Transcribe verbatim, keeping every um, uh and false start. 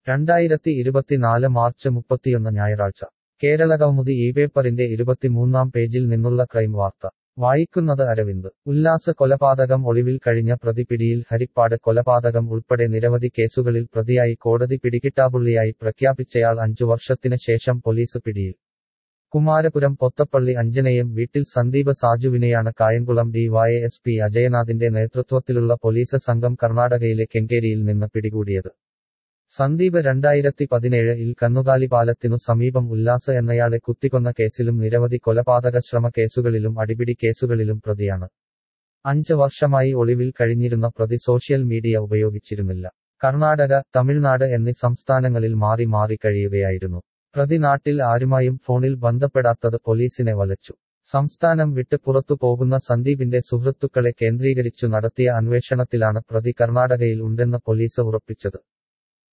രണ്ടായിരത്തി ഇരുപത്തിനാല് മാർച്ച് മുപ്പത്തിയൊന്ന് ഞായറാഴ്ച കേരളകൗമുദി ഈ പേപ്പറിന്റെ ഇരുപത്തിമൂന്നാം പേജിൽ നിന്നുള്ള ക്രൈം വാർത്ത വായിക്കുന്നത് അരവിന്ദ് ഉല്ലാസ് കൊലപാതകം ഒളിവിൽ കഴിഞ്ഞ പ്രതി പിടിയിൽ ഹരിപ്പാട് കൊലപാതകം ഉൾപ്പെടെ നിരവധി കേസുകളിൽ പ്രതിയായി കോടതി പിടികിട്ടാപ്പുള്ളിയായി പ്രഖ്യാപിച്ചയാൾ അഞ്ചു വർഷത്തിന് ശേഷം പോലീസ് പിടിയിൽ കുമാരപുരം പൊത്തപ്പള്ളി അഞ്ജനയം വീട്ടിൽ സന്ദീപ് സാജുവിനെയാണ് Kayamkulam D Y S P അജയനാഥിന്റെ നേതൃത്വത്തിലുള്ള പോലീസ് സംഘം കർണാടകയിലെ കെങ്കേരിയിൽ നിന്ന് പിടികൂടിയത് സന്ദീപ് രണ്ടായിരത്തി പതിനേഴ് ഇൽ കന്നുകാലി പാലത്തിനു സമീപം ഉല്ലാസ് എന്നയാളെ കുത്തിക്കൊന്ന കേസിലും നിരവധി കൊലപാതക ശ്രമ കേസുകളിലും അടിപിടി കേസുകളിലും പ്രതിയാണ് അഞ്ച് വർഷമായി ഒളിവിൽ കഴിഞ്ഞിരുന്ന പ്രതി സോഷ്യൽ മീഡിയ ഉപയോഗിച്ചിരുന്നില്ല കർണാടക തമിഴ്നാട് എന്നീ സംസ്ഥാനങ്ങളിൽ മാറി മാറി കഴിയുകയായിരുന്നു പ്രതി നാട്ടിൽ ആരുമായും ഫോണിൽ ബന്ധപ്പെടാത്തത് പോലീസിനെ വലച്ചു സംസ്ഥാനം വിട്ട് പുറത്തു പോകുന്ന സന്ദീപിന്റെ സുഹൃത്തുക്കളെ കേന്ദ്രീകരിച്ചു നടത്തിയ അന്വേഷണത്തിലാണ് പ്രതി കർണാടകയിൽ ഉണ്ടെന്ന് പോലീസ് ഉറപ്പിച്ചത്